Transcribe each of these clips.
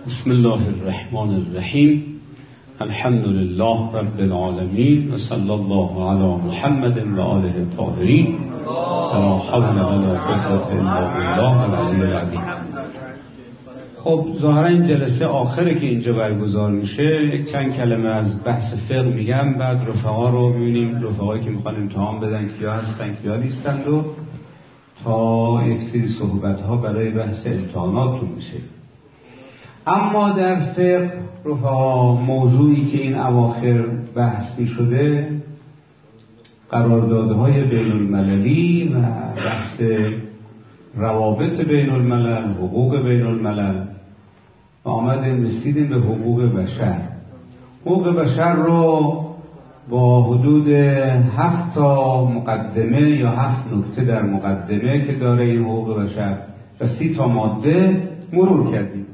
بسم الله الرحمن الرحیم. الحمد لله رب العالمین و صلی الله علی محمد و آله الطاهرین. لا حول ولا قوة الا بالله العلی العظیم. خب ظاهرا این جلسه آخره که اینجا برگزار میشه، یک چند کلمه از بحث فقه میگم، بعد رفقا رو میبینیم، رفقایی که میخوان امتحان بدن کیا هستن کیا نیستن و تا یک سری صحبت ها برای بحث امتحاناتون میشه. اما در فقه رفقا موضوعی که این اواخر بحث میشده قراردادهای بین المللی و بحث روابط بین الملل، حقوق بین الملل و آمدیم رسیدیم به حقوق بشر. حقوق بشر رو با حدود 7 تا مقدمه یا 7 نکته در مقدمه که داره این حقوق بشر و 30 تا ماده مرور کردیم.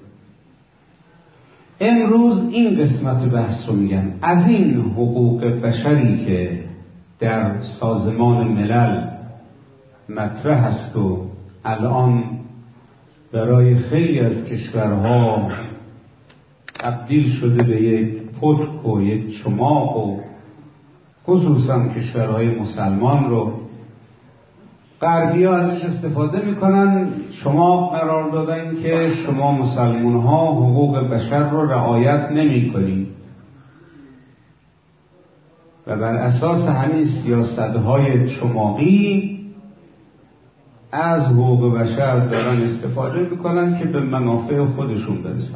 امروز این قسمت بحث رو میگم. از این حقوق بشری که در سازمان ملل مطرح است و الان برای خیلی از کشورها تبدیل شده به یک پتک و یک چماق و خصوصا کشورهای مسلمان رو غربی‌ها ازش استفاده میکنن، شما قرار دادن که شما مسلمان ها حقوق بشر رو رعایت نمی کنید و بر اساس همین سیاست های چماقی از حقوق بشر دارن استفاده میکنن که به منافع خودشون برسن.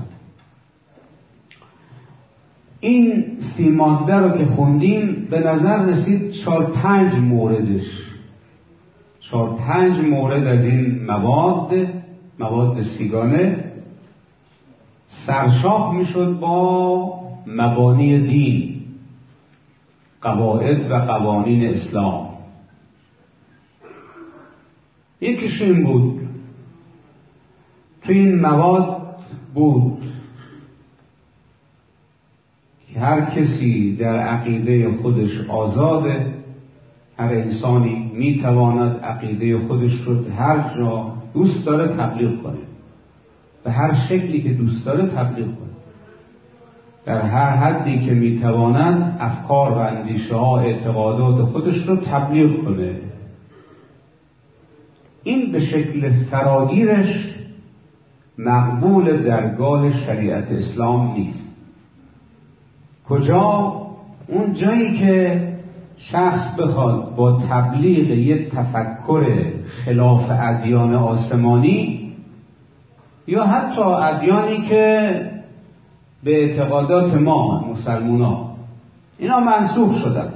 این 30 ماده رو که خوندیم به نظر رسید 4-5 موردش 4-5 مورد از این مواد سیگانه سرشاخ میشد با مبانی دین، قواعد و قوانین اسلام. یکیش این بود، تو این مواد بود که هر کسی در عقیده خودش آزاده، هر انسانی میتواند عقیده خودش رو هر جا دوست داره تبلیغ کنه، به هر شکلی که دوست داره تبلیغ کنه، در هر حدی که میتواند افکار و اندیشه ها اعتقادات خودش رو تبلیغ کنه. این به شکل فراگیرش مقبول درگاه شریعت اسلام نیست. کجا؟ اون جایی که شخص بخواد با تبلیغ یک تفکر خلاف ادیان آسمانی یا حتی ادیانی که به اعتقادات ما مسلمونا اینا منسوخ شدن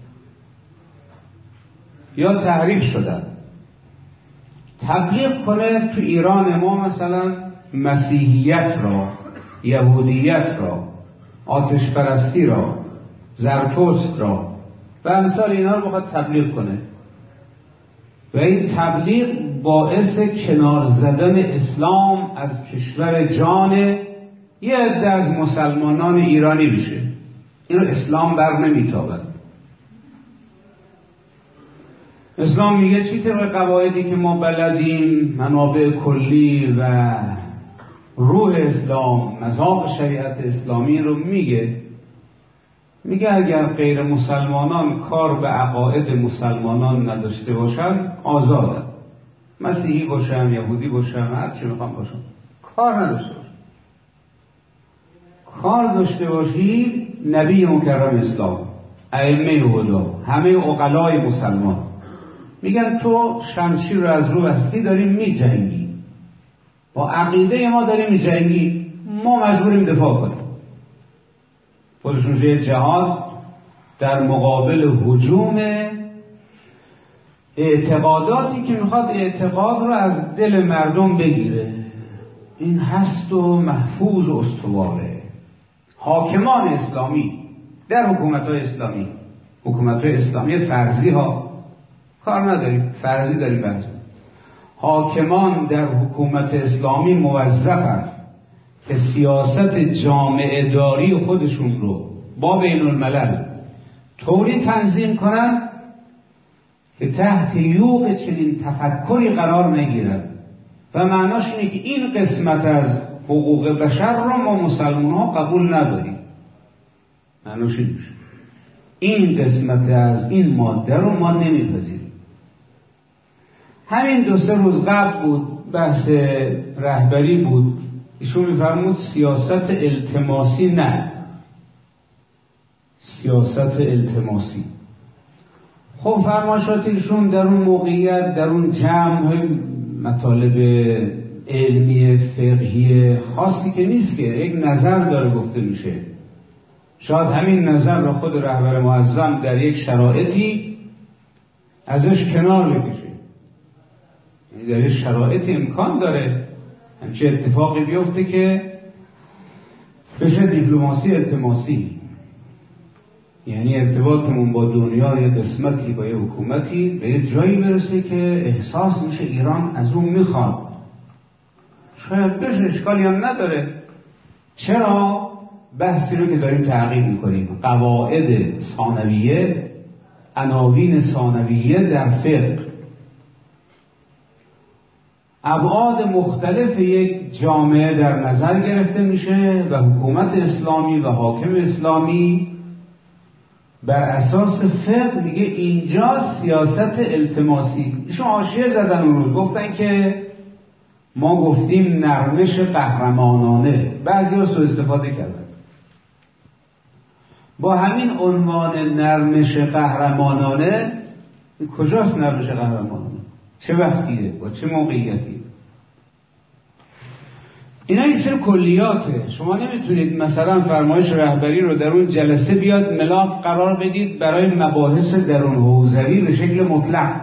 یا تحریف شدن، تبلیغ کنه تو ایران ما مثلا مسیحیت را، یهودیت را، آتش پرستی را، زرتشت را و امثال اینا رو بخواد تبلیغ کنه و این تبلیغ باعث کنار زدن اسلام از کشور جان یه عده از مسلمانان ایرانی بشه. این رو اسلام بر نمیتابد. اسلام میگه چی طبق قواعدی که ما بلدیم، منابع کلی و روح اسلام، مذاق شریعت اسلامی رو میگه اگر غیر مسلمانان کار به عقاید مسلمانان نداشته باشن آزادن، مسیحی باشن، یهودی باشن، هر چی میخوام باشن، کار نداشته باشن. کار داشته باشی نبی مکرم اسلام، ائمه هدا، همه عقلای مسلمان میگن تو شمشیر رو از رو هستی داری میجنگی، با عقیده ما داری میجنگی، ما مجبوریم دفاع کنیم. خودشون جهاد در مقابل هجوم اعتقاداتی که میخواد اعتقاد رو از دل مردم بگیره. این هست و محفوظ و استواره. حاکمان اسلامی در حکومت‌های اسلامی، حکومت‌های اسلامی فرضی ها کار نداریم، فرضی داریم بحث. حاکمان در حکومت اسلامی موظف است که سیاست جامعه داری خودشون رو با بین الملل طوری تنظیم کنن که تحت یوغ چنین تفکری قرار نگیرد و معناش اینه که این قسمت از حقوق بشر رو ما مسلمان ها قبول نداریم. معنوش این میشه این قسمت از این ماده رو ما نمیپذیریم. همین 2-3 روز قبل بود، بحث رهبری بود، ایشون میفرمود سیاست التماسی. نه، سیاست التماسی خب فرمایشات ایشون در اون موقعیت، در اون جمع مطالب علمی فقهی خاصی که نیست، که یک نظر داره گفته میشه. شاید همین نظر را خود رهبر معظم در یک شرایطی ازش کنار بکشه، یعنی در یک شرایطی امکان داره همچه اتفاقی بیفته که بشه دیپلماسی التماسی، یعنی ارتباطمون با دنیا یه قسمتی با یه حکومتی به یه جایی برسه که احساس میشه ایران از اون میخواد. شاید بشه، اشکالی هم نداره. چرا؟ بحثی رو که داریم تحقیق میکنیم، قواعد ثانویه، عناوین ثانویه در فقه، ابعاد مختلف یک جامعه در نظر گرفته میشه و حکومت اسلامی و حاکم اسلامی بر اساس فقه میگه اینجا سیاست التماسی. ایشون حاشیه زدن اون روز، گفتن که ما گفتیم نرمش قهرمانانه، بعضی‌ها سوء استفاده کردن با همین عنوان نرمش قهرمانانه. کجاست نرمش قهرمانانه؟ چه وقتیه؟ با چه موقعیتی؟ اینا یه سری کلیاته. شما نمیتونید مثلا فرمایش رهبری رو در اون جلسه بیاد ملاک قرار بدید برای مباحث درون حوزوی به شکل مطلق.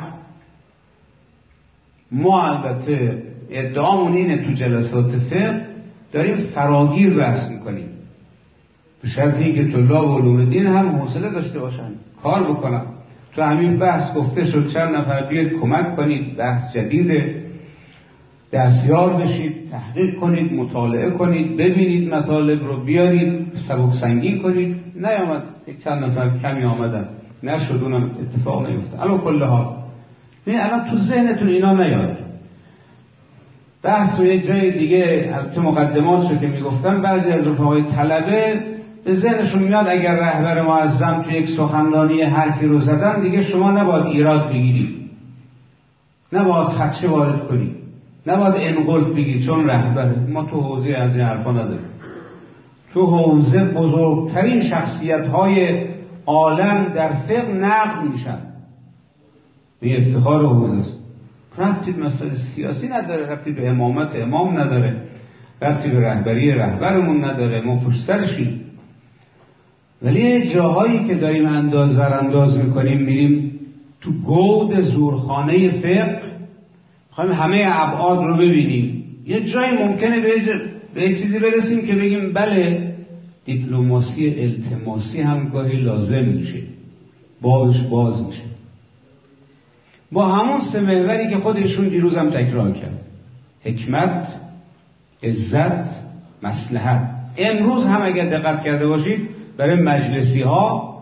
ما البته ادعامون اینه تو جلسات فقه داریم فراگیر بحث میکنیم، به شرطی که طلاب علوم دین هم حوصله داشته باشن، کار بکنن. تو همین بحث گفته شد چند نفر بیاید کمک کنید، بحث جدیده، دستیار بشید، تحقیق کنید، مطالعه کنید، ببینید مطالب رو، بیارید سبک سنگین کنید. نیامد، یک چند نفر کمی آمدن، نشد، اونم اتفاق نیفتاد. اما کل حال الان تو ذهنتون اینا نیاد. بحث رو یک جای دیگه، تو مقدمات رو که میگفتم، بعضی از رفقای طلبه به ذهنشون میاد اگر رهبر معظم تو یک سخنرانی حرفی رو زدن دیگه شما نباید ایراد بگیرید، نباید خدشه وارد کنید، نباید انقلب بگید چون رهبره. ما تو حوزه از این حرفا نداریم. تو حوزه بزرگترین شخصیت‌های عالم در فقه نقد میشن، به افتخار حوزه است. ربطی به مسئله سیاسی نداره، ربطی به امامت امام نداره، ربطی به رهبری رهبرمون نداره، ما پشت سرشیم. ولی جاهایی که داریم انداز میکنیم، میریم تو گود زورخانه فقه، میخوایم همه ابعاد رو ببینیم. یه جایی ممکنه به یک چیزی برسیم که بگیم بله دیپلماسی التماسی هم گاهی لازم میشه، بابش باز میشه، با همون 3 محوری که خودشون دیروز هم تکرار کرد: حکمت، عزت، مصلحت. امروز هم اگر دقت کرده باشید برای مجلسی ها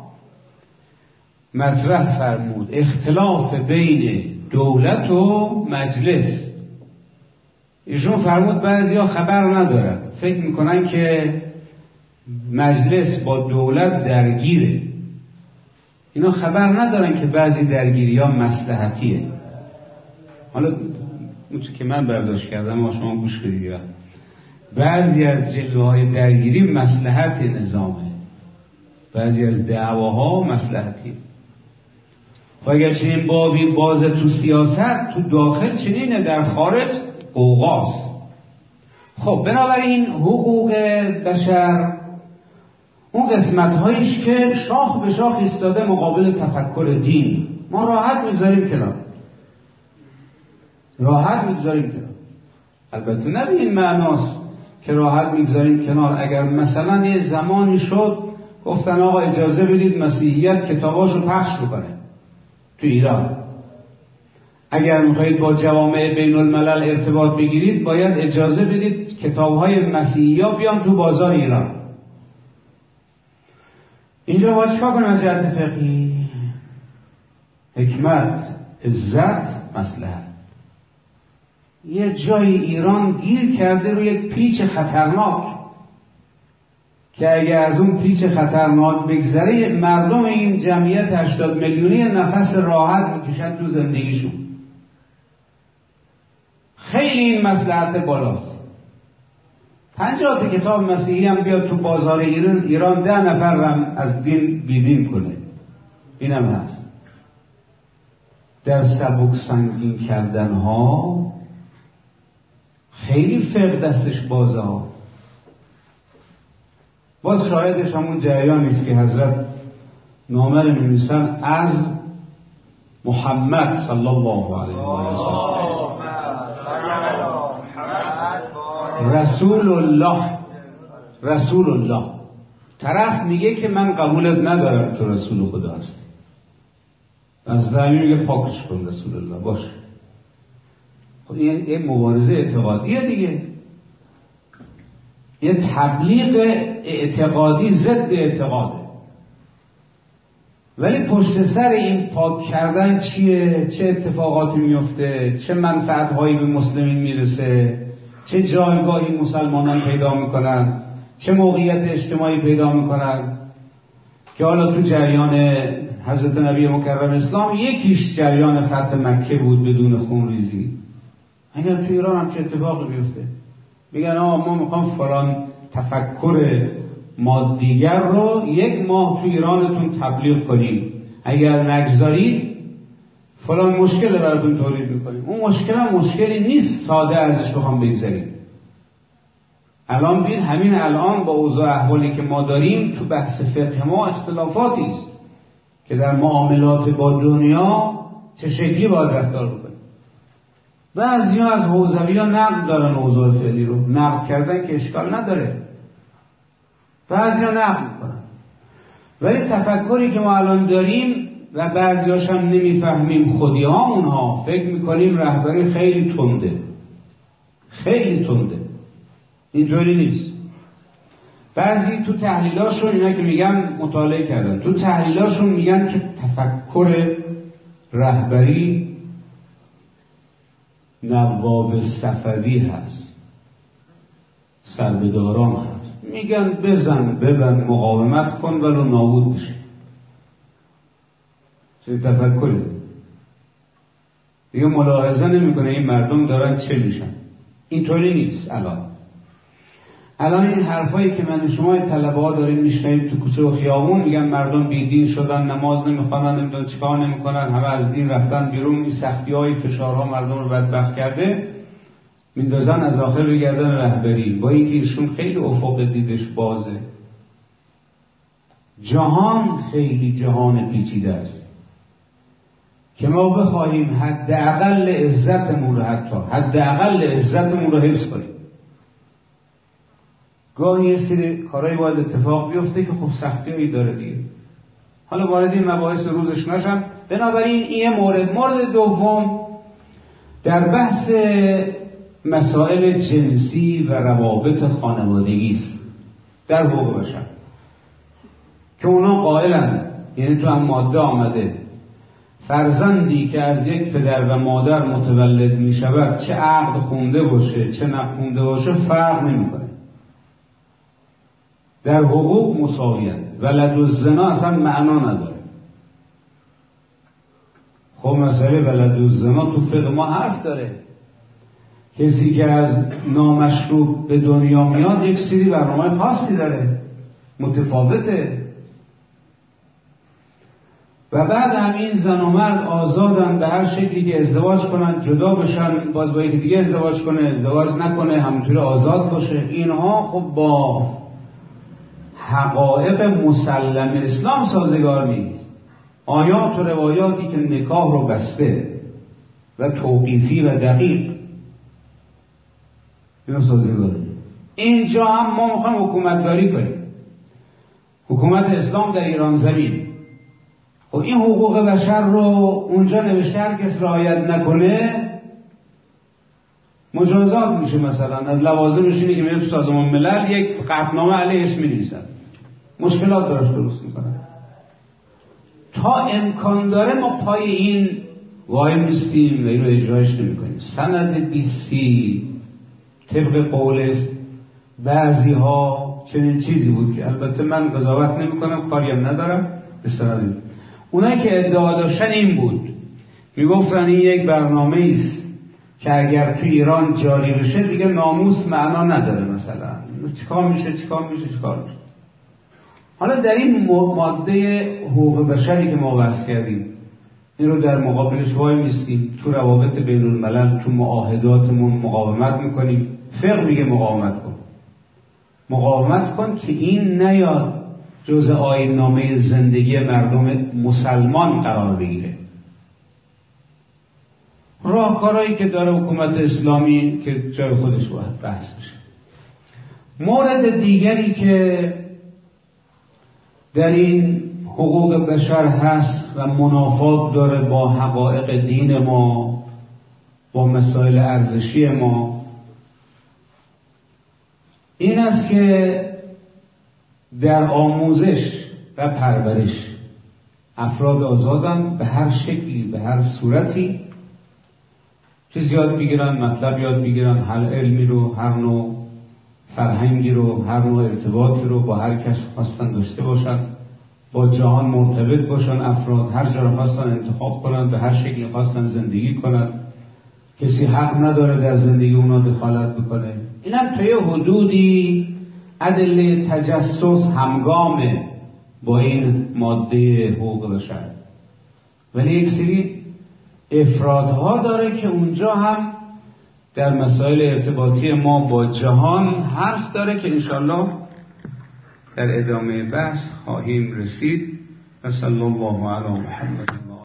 مطرح فرمود اختلاف بین دولت و مجلس. ایشون فرمود بعضی ها خبر ندارن، فکر میکنن که مجلس با دولت درگیره. اینا خبر ندارن که بعضی درگیری ها مصلحتیه. حالا اون که من برداشت کردم ما شما گوش بدید، بعضی از جلوه‌های درگیری مصلحت نظامه، بعضی از دعواها مصلحتی. و اگر چنین بابی باز تو سیاست، تو داخل چنینه، در خارج قوقاست. خب بنابراین حقوق بشر اون قسمت هاییش که شاخ به شاخ ایستاده مقابل تفکر دین، ما راحت میگذاریم کنار، راحت میگذاریم کنار. البته نه به این معناست که راحت میگذاریم کنار. اگر مثلا یه زمانی شد گفتن آقا اجازه بدید مسیحیت کتاباشو پخش بکنه تو ایران، اگر میخواید با جوامع بین الملل ارتباط بگیرید باید اجازه بدید کتابهای مسیحی‌ها بیان تو بازار ایران. اینجا باید چیکار کنیم از جهت فقهی؟ حکمت، عزت، مصلحت. یه جای ایران گیر کرده روی یک پیچ خطرناک که اگه از اون پیچ خطرناک بگذره مردم این جمعیت 80 میلیونی نفس راحت میکشن تو زندگیشون. خیلی این مصلحت بالاست. 50 تا کتاب مسیحی هم بیاد تو بازار ایران 10 نفر هم از دین بیدین کنه. اینم هست. در سبک سنگین کردن ها خیلی فقه دستش بازه ها. باز شاهدش همون جریانی است که حضرت نامه رو می‌نویسن از محمد صلی الله علیه و سلم، رسول الله. طرف میگه که من قبولت ندارم تو رسول خدا هستی، از دمی میگه پاکش کن رسول الله باش. خب این مبارزه اعتقادیه دیگه، یه تبلیغ اعتقادی ضد اعتقاده. ولی پشت سر این پاک کردن چیه؟ چه اتفاقاتی میفته؟ چه منفعت‌هایی به مسلمین میرسه؟ چه جایگاهی مسلمانان پیدا میکنن؟ چه موقعیت اجتماعی پیدا میکنن؟ که حالا تو جریان حضرت نبی مکرم اسلام یکیش جریان فتح مکه بود بدون خونریزی. اگر تو ایران هم چه اتفاقی بیفته؟ میگن ما میخوام فلان تفکر مادیگر رو 1 ماه تو ایرانتون تبلیغ کنیم، اگر نگذارید فلان مشکل براتون تولید میکنیم. اون مشکل هم مشکلی نیست ساده ازش بخوام بگذاریم. الان بین همین الان با اوضاع احوالی که ما داریم تو بحث فقه ما اختلافاتی است که در معاملات با دنیا چه شکلی باید رفتار بکنیم. بعضی‌ها از حوزوی‌ها نقد دارن اوضاع فعلی رو، نقد کردن که اشکال نداره، بعضی‌ها نقد میکنن. ولی تفکری که ما الان داریم و بعضی‌هاش هم نمیفهمیم، خودی هامونها فکر میکنیم رهبری خیلی تنده، خیلی تنده. اینطوری نیست. بعضی تو تحلیلاشون اینا که میگن مطالعه کردن، تو تحلیلاشون میگن که تفکر رهبری نواب صفوی هست، سربداران هست. میگن بزن ببند مقاومت کن ولو نابود بشه. چه تفکری دیگه ملاحظه نمیکنه این مردم دارن چه میشن. اینطوری نیست. الان این حرفایی که من شما طلبه ها داریم میشنویم تو کوچه و خیابون، میگن مردم بیدین شدن، نماز نمیخوانن، نمیدونن چیکار نمیکنن، همه از دین رفتن بیرون، این سختی‌های فشارها مردم رو بدبخت کرده، میندازن از آخر به گردن رهبری، با اینکه ایشون خیلی افق دیدش بازه. جهان خیلی جهان پیچیده است که ما بخواهیم حداقل عزتمون رو حفظ کنیم. گاهی یه سری کارهای باید اتفاق بیفته که خب سختی‌هایی داره دیگه. حالا وارد این مباحث روزش نشم. بنابراین این مورد دوم در بحث مسائل جنسی و روابط خانوادگی است در حقوق بشر که اونا قائلن، یعنی تو هم ماده آمده فرزندی که از یک پدر و مادر متولد می شود چه عقد خونده باشه چه نخونده باشه فرق نمی کنه، در حقوق مساویت. ولد الزنا اصلا معنا نداره. خب مسئله ولد الزنا تو فقه ما حرف داره. کسی که از نامشروع به دنیا میاد یک سری برنامه خاصی داره، متفاوته. و بعد همین زن و مرد آزادن به هر شکلی که ازدواج کنن، جدا بشن، باز با یکی دیگه ازدواج کنه، ازدواج نکنه، همونطوری آزاد باشه. اینها خب با حقایق مسلم اسلام سازگار نیست. آیات و روایاتی که نکاح رو بسته و توقیفی و دقیق اینا سازگار نیست. اینجا هم ما میخوایم حکومتداری کنیم، حکومت اسلام در ایران زمین. و این حقوق بشر رو اونجا نوشته هر کس رعایت نکنه مجازات میشه. مثلا از لوازمش اینه که میره تو سازمان ملل یک قطعنامه علیهش می‌نویسن، مشکلات درست میکنن. تا امکان داره ما پای این وای میستیم و این رو اجرایش نمی کنیم. سند 20 طبق قول بعضی ها چنین چیزی بود که البته من قضاوت نمی کنم، کاریم ندارم به سند. اونایی که ادعا داشتن این بود، میگفتن این یک برنامه است که اگر تو ایران جاری بشه دیگه ناموس معنا نداره. مثلا چیکار میشه. حالا در این ماده حقوق بشری که ما بحث کردیم، این رو در مقابلش وای میستیم، تو روابط بین الملل، تو معاهداتمون مقاومت میکنیم. فقه میگه مقاومت کن که این نیاد جزء آیین نامه زندگی مردم مسلمان قرار بگیره. راهکارهایی که داره حکومت اسلامی که جای خودش باید بحث بشه. مورد دیگری که در این حقوق بشر هست و منافات داره با حقایق دین ما، با مسائل ارزشی ما، این است که در آموزش و پرورش افراد آزادن به هر شکلی، به هر صورتی چیز یاد بگیرن، مطلب یاد بگیرن، هر علمی رو، هر نوع فرهنگی رو، هر نوع ارتباطی رو با هر کس خواستن داشته باشن، با جهان مرتبط باشن. افراد هر جا رو خواستن انتخاب کنن، به هر شکلی خواستن زندگی کنن، کسی حق نداره در زندگی اونا دخالت بکنه. این هم توی حدودی ادله تجسس همگامه با این ماده حقوق بشر، ولی یک سری افرادها داره که اونجا هم در مسائل ارتباطی ما با جهان حرف داره که انشاءالله در ادامه بحث خواهیم رسید. و صلی الله علی محمد.